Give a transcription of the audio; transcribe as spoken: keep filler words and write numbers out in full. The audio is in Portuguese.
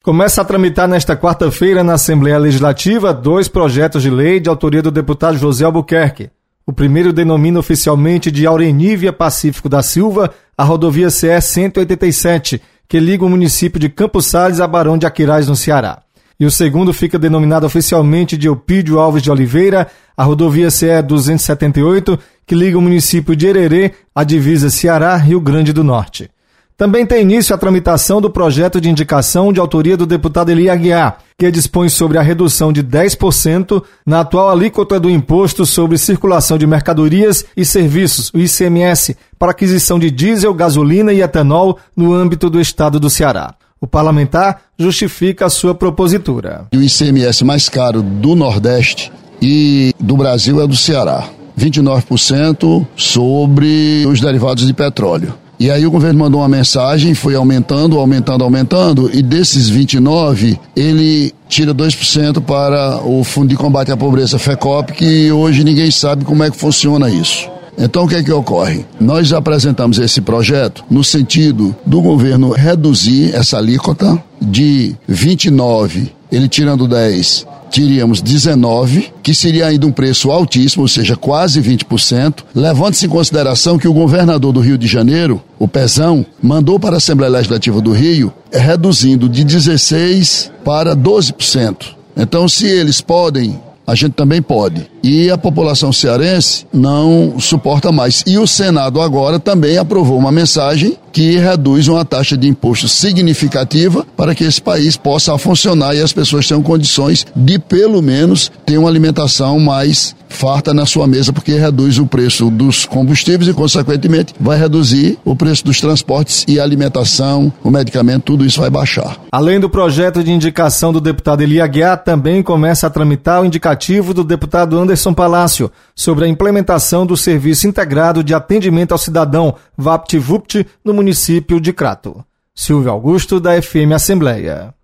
Começa a tramitar nesta quarta-feira na Assembleia Legislativa dois projetos de lei de autoria do deputado José Albuquerque. O primeiro denomina oficialmente de Aurenívia Pacífico da Silva a rodovia C E cento e oitenta e sete, que liga o município de Campos Sales a Barão de Aquiraz, no Ceará. E o segundo fica denominado oficialmente de Eupídio Alves de Oliveira a rodovia C E duzentos e setenta e oito, que liga o município de Hererê à divisa Ceará-Rio Grande do Norte. Também tem início a tramitação do projeto de indicação de autoria do deputado Eli Aguiar, que dispõe sobre a redução de dez por cento na atual alíquota do Imposto sobre Circulação de Mercadorias e Serviços, o I C M S, para aquisição de diesel, gasolina e etanol no âmbito do estado do Ceará. O parlamentar justifica a sua propositura. O I C M S mais caro do Nordeste e do Brasil é do Ceará, vinte e nove por cento sobre os derivados de petróleo. E aí o governo mandou uma mensagem, foi aumentando, aumentando, aumentando, e desses vinte e nove, ele tira dois por cento para o Fundo de Combate à Pobreza, FECOP, que hoje ninguém sabe como é que funciona isso. Então o que é que ocorre? Nós apresentamos esse projeto no sentido do governo reduzir essa alíquota de vinte e nove, ele tirando dez, teríamos dezenove, que seria ainda um preço altíssimo, ou seja, quase vinte por cento, levando-se em consideração que o governador do Rio de Janeiro, o Pezão, mandou para a Assembleia Legislativa do Rio, reduzindo de dezesseis para doze por cento. Então, se eles podem, a gente também pode. E a população cearense não suporta mais. E o Senado agora também aprovou uma mensagem que reduz uma taxa de imposto significativa para que esse país possa funcionar e as pessoas tenham condições de, pelo menos, ter uma alimentação mais farta na sua mesa, porque reduz o preço dos combustíveis e, consequentemente, vai reduzir o preço dos transportes e a alimentação, o medicamento, tudo isso vai baixar. Além do projeto de indicação do deputado Eli Aguiar, também começa a tramitar o indicativo do deputado Anderson Palácio sobre a implementação do Serviço Integrado de Atendimento ao Cidadão, VaptVupt, no município de Crato. Silvio Augusto, da F M Assembleia.